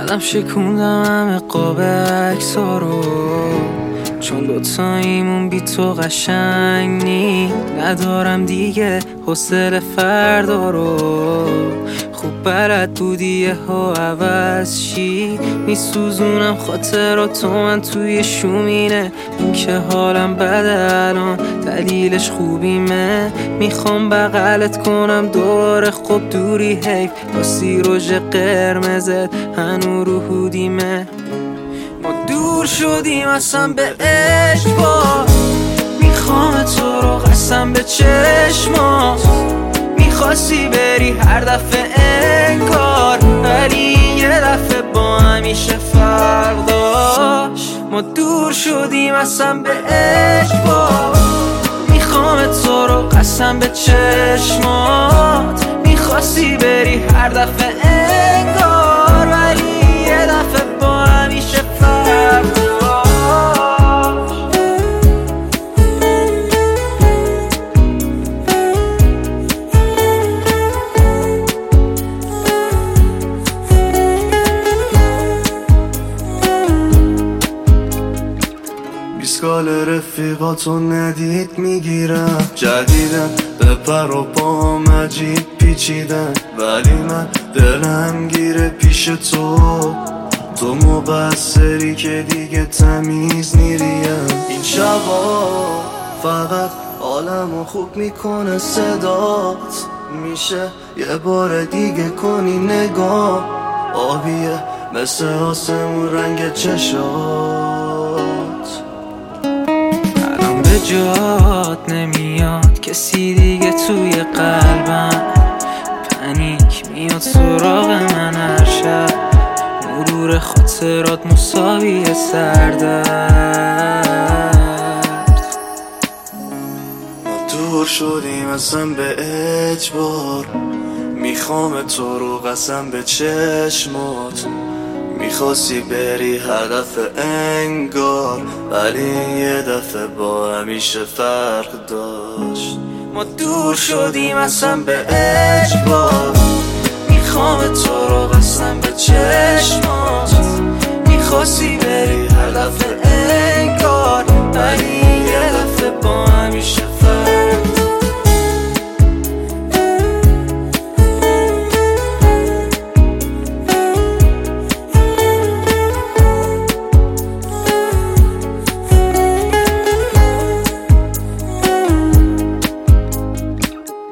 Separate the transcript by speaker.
Speaker 1: منم شکوندم همه قاب عکس‌ها رو، چون دوتاییمون بی تو قشنگ نی. ندارم دیگه حوصله فردا رو، خوب بلد بودی یهو عوض شی. میسوزونم خاطراتو من توی شومینه، این که حالم بده الان دلیلش خوبیمه. میخوام بغلت کنم دوباره، خب دوری حیف، راستی رژ قرمزت هنو رو هودیمه. ما دور شدیم اصلا به اجبار، میخوام تو رو قسم به چشمات. میخواستی بری هر دفعه انگار، ولی یه دفعه با همیشه فرق داشت. ما دور شدیم اصلا به اجبار، میخوام تو رو قسم به چشمات. میخواستی بری هر دفعه انگار، ولی یه دفعه با همیشه فرق داشت.
Speaker 2: بیسکال رفیقاتو ندید میگیرم، جدیدن به پر و پام عجیب پیچیدن، ولی من دلم گیره پیش تو مقصری که دیگه تمیز نیریم. این شبا فقط عالمو خوب میکنه صدات، میشه یه بار دیگه کنی نگاه، آبیه مثل آسمون رنگ چشات.
Speaker 1: الان به جات نمیاد کسی دیگه توی قلبم، پنیک میاد سراغ من هر شب، مرور خاطرات مساوی سردرد.
Speaker 2: ما دور شدیم اصلا به اجبار، میخوام تو رو قسم به چشمات. میخواستی بری هر دفعه انگار، ولی یه دفعه با همیشه فرق داشت.
Speaker 1: ما دور شدیم اصلا به اجبار، میخوام تو رو قسم به چشمات. میخواستی بری